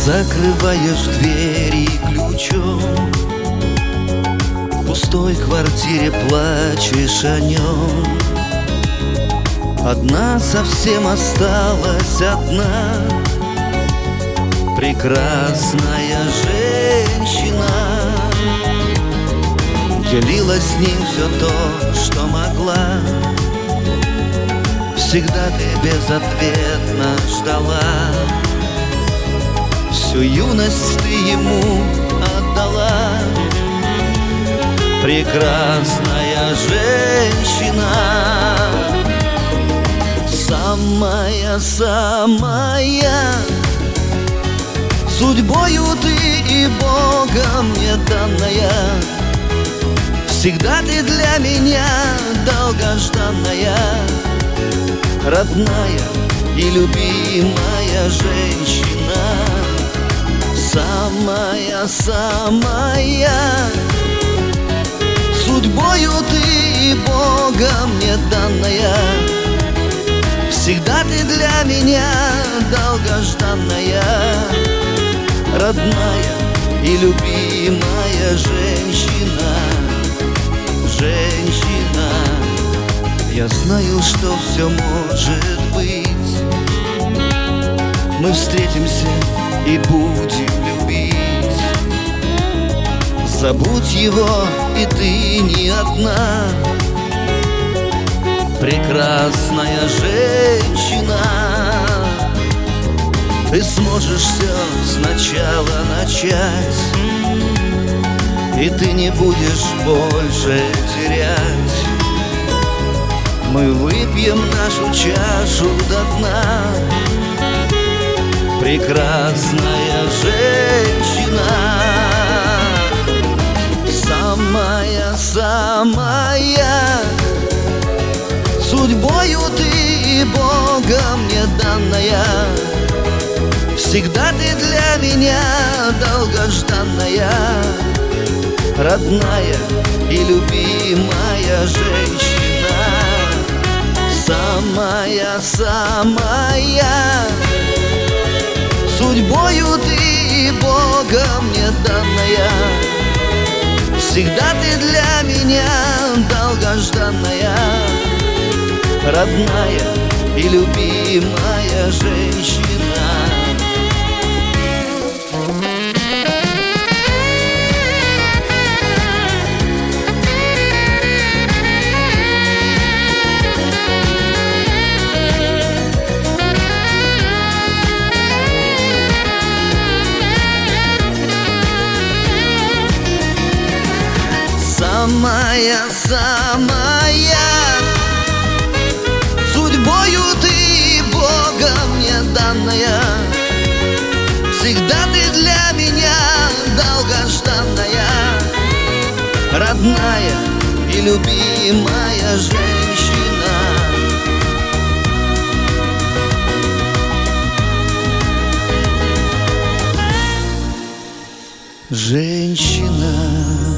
Закрываешь двери ключом, в пустой квартире плачешь о нем. Одна совсем осталась одна, прекрасная женщина. Делила с ним все то, что могла. Всегда ты безответно ждала. Всю юность ты ему отдала. Прекрасная женщина, самая-самая, судьбою ты и Богом мне данная. Всегда ты для меня долгожданная, родная и любимая женщина. Самая-самая, судьбою ты и Богом мне данная. Всегда ты для меня долгожданная, родная и любимая женщина. Женщина, я знаю, что все может быть. Мы встретимся и будем любить. Забудь его, и ты не одна. Прекрасная женщина, ты сможешь все сначала начать, и ты не будешь больше терять. Мы выпьем нашу чашу до дна. Прекрасная женщина, самая-самая, судьбою ты и Богом мне данная. Всегда ты для меня долгожданная, родная и любимая женщина. Самая-самая, судьбою ты и Богом мне данная. Всегда ты для меня долгожданная, родная и любимая женщина. Самая-самая, судьбою ты и Богом мне данная. Всегда ты для меня долгожданная, родная и любимая женщина. Женщина.